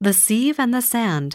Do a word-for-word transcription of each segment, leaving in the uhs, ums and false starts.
The Sieve and the Sand.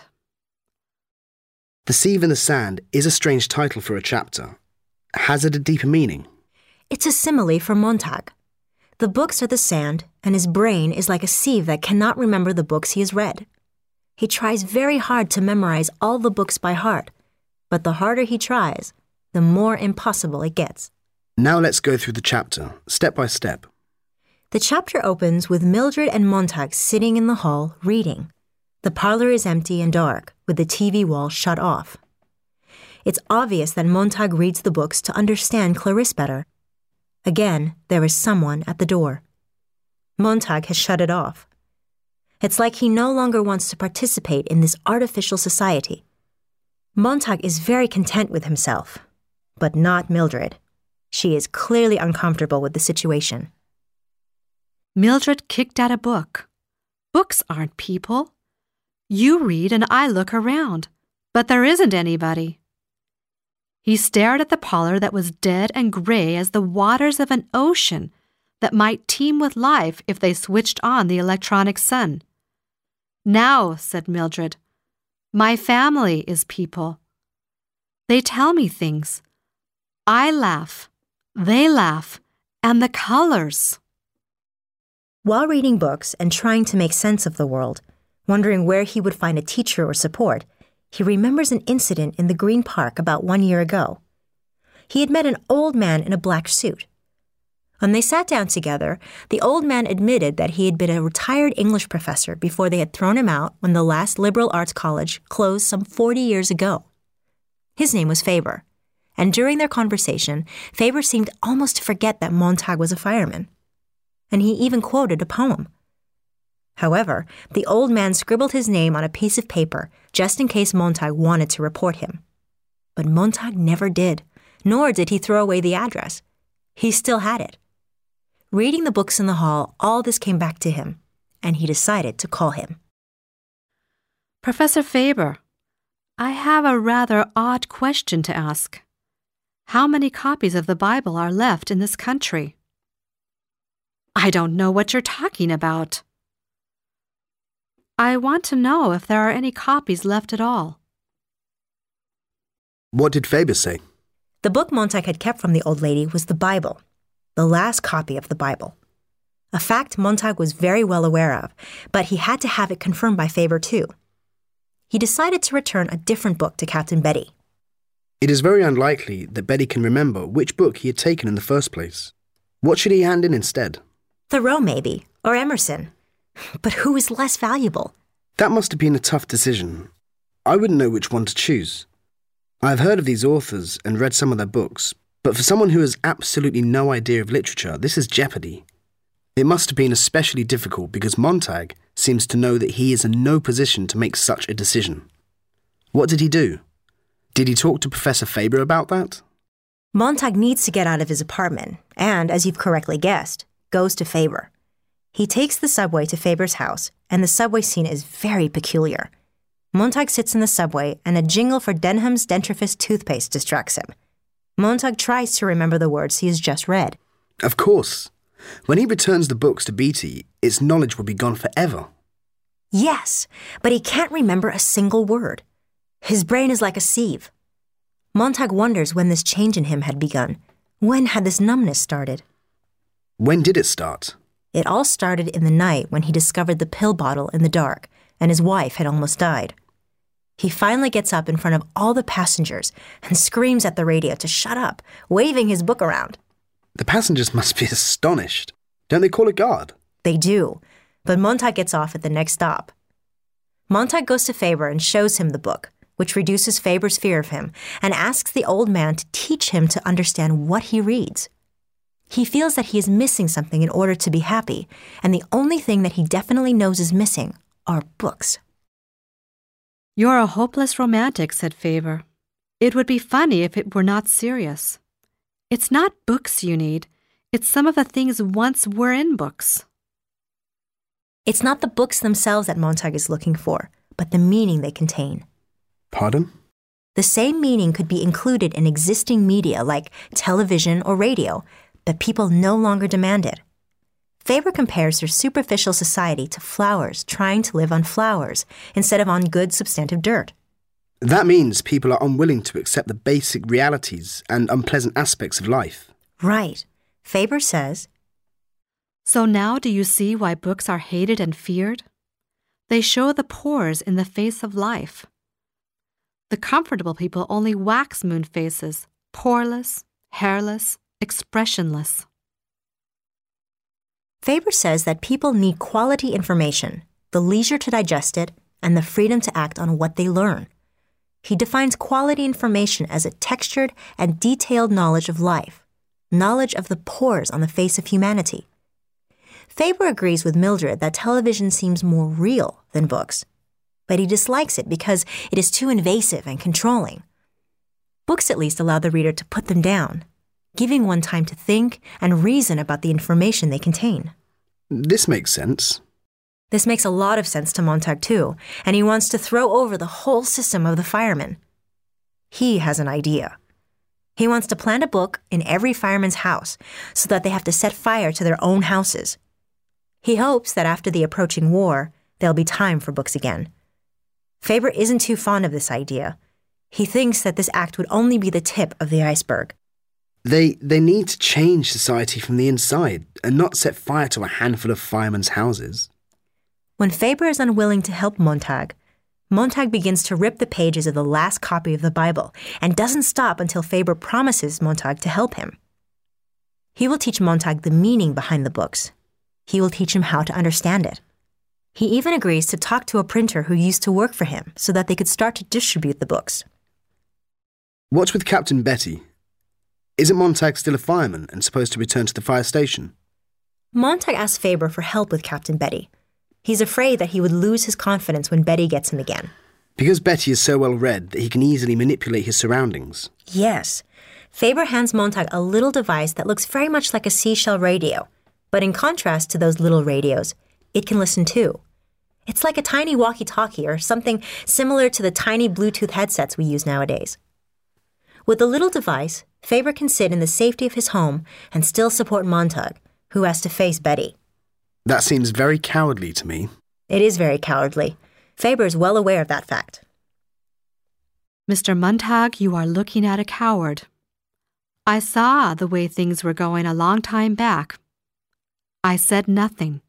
The Sieve and the Sand is a strange title for a chapter. Has it a deeper meaning? It's a simile for Montag. The books are the sand, and his brain is like a sieve that cannot remember the books he has read. He tries very hard to memorize all the books by heart, but the harder he tries, the more impossible it gets. Now let's go through the chapter, step by step. The chapter opens with Mildred and Montag sitting in the hall reading. The parlor is empty and dark, with the T V wall shut off. It's obvious that Montag reads the books to understand Clarisse better. Again, there is someone at the door. Montag has shut it off. It's like he no longer wants to participate in this artificial society. Montag is very content with himself, but not Mildred. She is clearly uncomfortable with the situation. Mildred kicked at a book. Books aren't people. You read and I look around, but there isn't anybody. He stared at the parlor that was dead and gray as the waters of an ocean that might teem with life if they switched on the electronic sun. Now, said Mildred, my family is people. They tell me things. I laugh, they laugh, and the colors. While reading books and trying to make sense of the world, wondering where he would find a teacher or support, he remembers an incident in the Green Park about one year ago. He had met an old man in a black suit. When they sat down together, the old man admitted that he had been a retired English professor before they had thrown him out when the last liberal arts college closed some forty years ago. His name was Faber, and during their conversation, Faber seemed almost to forget that Montag was a fireman. And he even quoted a poem. However, the old man scribbled his name on a piece of paper just in case Montag wanted to report him. But Montag never did, nor did he throw away the address. He still had it. Reading the books in the hall, all this came back to him, and he decided to call him. Professor Faber, I have a rather odd question to ask. How many copies of the Bible are left in this country? I don't know what you're talking about. I want to know if there are any copies left at all. What did Faber say? The book Montag had kept from the old lady was the Bible, the last copy of the Bible. A fact Montag was very well aware of, but he had to have it confirmed by Faber too. He decided to return a different book to Captain Betty. It is very unlikely that Betty can remember which book he had taken in the first place. What should he hand in instead? Thoreau, maybe, or Emerson. But who is less valuable? That must have been a tough decision. I wouldn't know which one to choose. I've heard of these authors and read some of their books, but for someone who has absolutely no idea of literature, this is jeopardy. It must have been especially difficult because Montag seems to know that he is in no position to make such a decision. What did he do? Did he talk to Professor Faber about that? Montag needs to get out of his apartment and, as you've correctly guessed, goes to Faber. He takes the subway to Faber's house, and the subway scene is very peculiar. Montag sits in the subway, and a jingle for Denham's Dentifrice toothpaste distracts him. Montag tries to remember the words he has just read. Of course. When he returns the books to Beatty, its knowledge will be gone forever. Yes, but he can't remember a single word. His brain is like a sieve. Montag wonders when this change in him had begun. When had this numbness started? When did it start? It all started in the night when he discovered the pill bottle in the dark, and his wife had almost died. He finally gets up in front of all the passengers and screams at the radio to shut up, waving his book around. The passengers must be astonished. Don't they call a guard? They do, but Montag gets off at the next stop. Montag goes to Faber and shows him the book, which reduces Faber's fear of him, and asks the old man to teach him to understand what he reads. He feels that he is missing something in order to be happy, and the only thing that he definitely knows is missing are books. You're a hopeless romantic, said Faber. It would be funny if it were not serious. It's not books you need. It's some of the things once were in books. It's not the books themselves that Montag is looking for, but the meaning they contain. Pardon? The same meaning could be included in existing media like television or radio, but people no longer demand it. Faber compares their superficial society to flowers trying to live on flowers instead of on good substantive dirt. That means people are unwilling to accept the basic realities and unpleasant aspects of life. Right. Faber says, So now do you see why books are hated and feared? They show the pores in the face of life. The comfortable people only wax moon faces, poreless, hairless, expressionless. Faber says that people need quality information, the leisure to digest it, and the freedom to act on what they learn. He defines quality information as a textured and detailed knowledge of life, knowledge of the pores on the face of humanity. Faber agrees with Mildred that television seems more real than books, but he dislikes it because it is too invasive and controlling. Books at least allow the reader to put them down, giving one time to think and reason about the information they contain. This makes sense. This makes a lot of sense to Montag too, and he wants to throw over the whole system of the firemen. He has an idea. He wants to plant a book in every fireman's house so that they have to set fire to their own houses. He hopes that after the approaching war, there'll be time for books again. Faber isn't too fond of this idea. He thinks that this act would only be the tip of the iceberg. They, they need to change society from the inside and not set fire to a handful of firemen's houses. When Faber is unwilling to help Montag, Montag begins to rip the pages of the last copy of the Bible and doesn't stop until Faber promises Montag to help him. He will teach Montag the meaning behind the books. He will teach him how to understand it. He even agrees to talk to a printer who used to work for him so that they could start to distribute the books. What's with Captain Betty? Isn't Montag still a fireman and supposed to return to the fire station? Montag asks Faber for help with Captain Betty. He's afraid that he would lose his confidence when Betty gets him again. Because Betty is so well read that he can easily manipulate his surroundings. Yes. Faber hands Montag a little device that looks very much like a seashell radio, but in contrast to those little radios, it can listen too. It's like a tiny walkie-talkie or something similar to the tiny Bluetooth headsets we use nowadays. With the little device, Faber can sit in the safety of his home and still support Montag, who has to face Betty. That seems very cowardly to me. It is very cowardly. Faber is well aware of that fact. Mister Montag, you are looking at a coward. I saw the way things were going a long time back. I said nothing.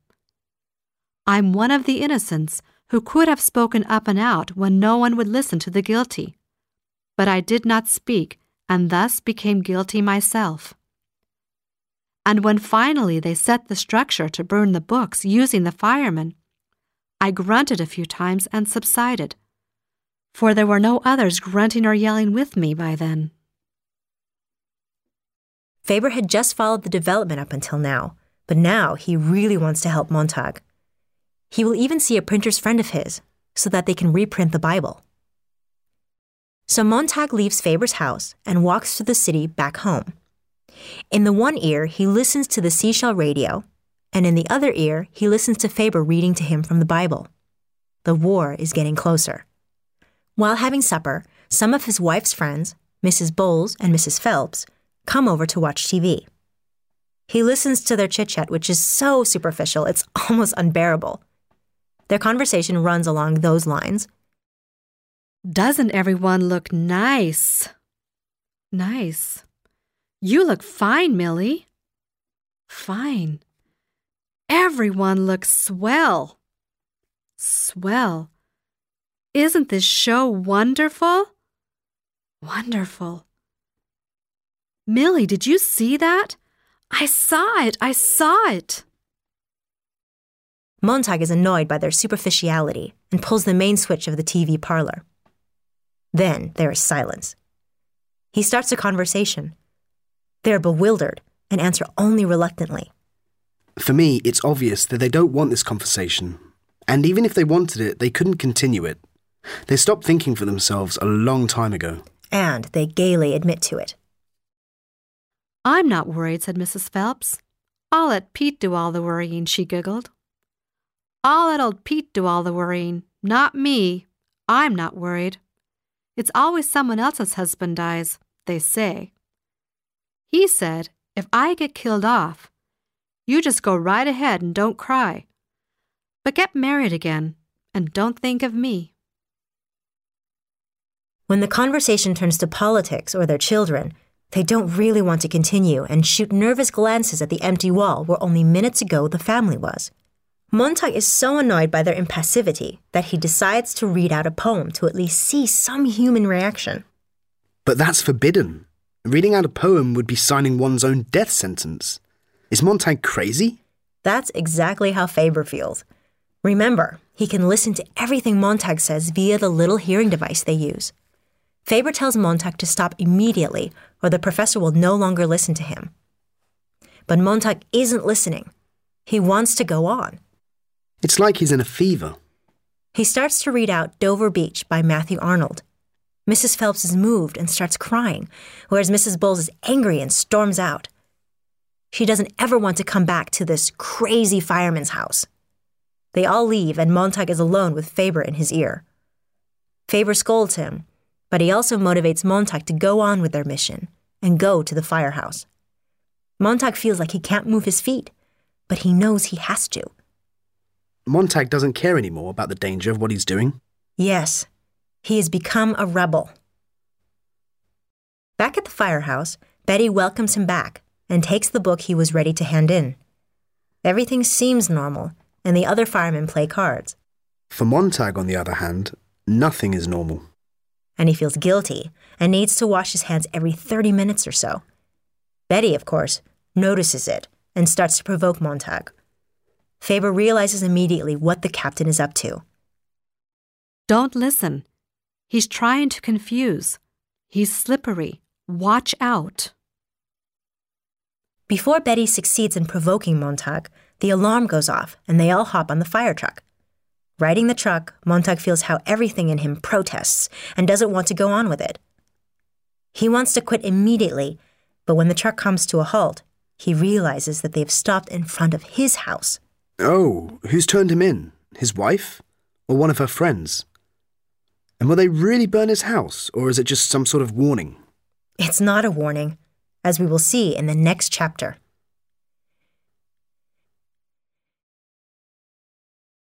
I'm one of the innocents who could have spoken up and out when no one would listen to the guilty. But I did not speak and thus became guilty myself. And when finally they set the structure to burn the books using the firemen, I grunted a few times and subsided, for there were no others grunting or yelling with me by then. Faber had just followed the development up until now, but now he really wants to help Montag. He will even see a printer's friend of his so that they can reprint the Bible. So Montag leaves Faber's house and walks through the city back home. In the one ear, he listens to the seashell radio, and in the other ear, he listens to Faber reading to him from the Bible. The war is getting closer. While having supper, some of his wife's friends, Missus Bowles and Missus Phelps, come over to watch T V. He listens to their chit-chat, which is so superficial, it's almost unbearable. Their conversation runs along those lines. Doesn't everyone look nice? Nice. You look fine, Millie. Fine. Everyone looks swell. Swell. Isn't this show wonderful? Wonderful. Millie, did you see that? I saw it. I saw it. Montag is annoyed by their superficiality and pulls the main switch of the T V parlor. Then there is silence. He starts a conversation. They are bewildered and answer only reluctantly. For me, it's obvious that they don't want this conversation. And even if they wanted it, they couldn't continue it. They stopped thinking for themselves a long time ago. And they gaily admit to it. I'm not worried, said Missus Phelps. I'll let Pete do all the worrying, she giggled. I'll let old Pete do all the worrying, not me. I'm not worried. It's always someone else's husband dies, they say. He said, if I get killed off, You just go right ahead and don't cry. But get married again, and don't think of me. When the conversation turns to politics or their children, they don't really want to continue and shoot nervous glances at the empty wall where only minutes ago the family was. Montag is so annoyed by their impassivity that he decides to read out a poem to at least see some human reaction. But that's forbidden. Reading out a poem would be signing one's own death sentence. Is Montag crazy? That's exactly how Faber feels. Remember, he can listen to everything Montag says via the little hearing device they use. Faber tells Montag to stop immediately or the professor will no longer listen to him. But Montag isn't listening. He wants to go on. It's like he's in a fever. He starts to read out Dover Beach by Matthew Arnold. Missus Phelps is moved and starts crying, whereas Missus Bowles is angry and storms out. She doesn't ever want to come back to this crazy fireman's house. They all leave and Montag is alone with Faber in his ear. Faber scolds him, but he also motivates Montag to go on with their mission and go to the firehouse. Montag feels like he can't move his feet, but he knows he has to. Montag doesn't care anymore about the danger of what he's doing. Yes, he has become a rebel. Back at the firehouse, Betty welcomes him back and takes the book he was ready to hand in. Everything seems normal, and the other firemen play cards. For Montag, on the other hand, nothing is normal. And he feels guilty and needs to wash his hands every thirty minutes or so. Betty, of course, notices it and starts to provoke Montag. Faber realizes immediately what the captain is up to. Don't listen. He's trying to confuse. He's slippery. Watch out. Before Betty succeeds in provoking Montag, the alarm goes off and they all hop on the fire truck. Riding the truck, Montag feels how everything in him protests and doesn't want to go on with it. He wants to quit immediately, but when the truck comes to a halt, he realizes that they've stopped in front of his house. Oh, who's turned him in? His wife? Or one of her friends? And will they really burn his house, or is it just some sort of warning? It's not a warning, as we will see in the next chapter.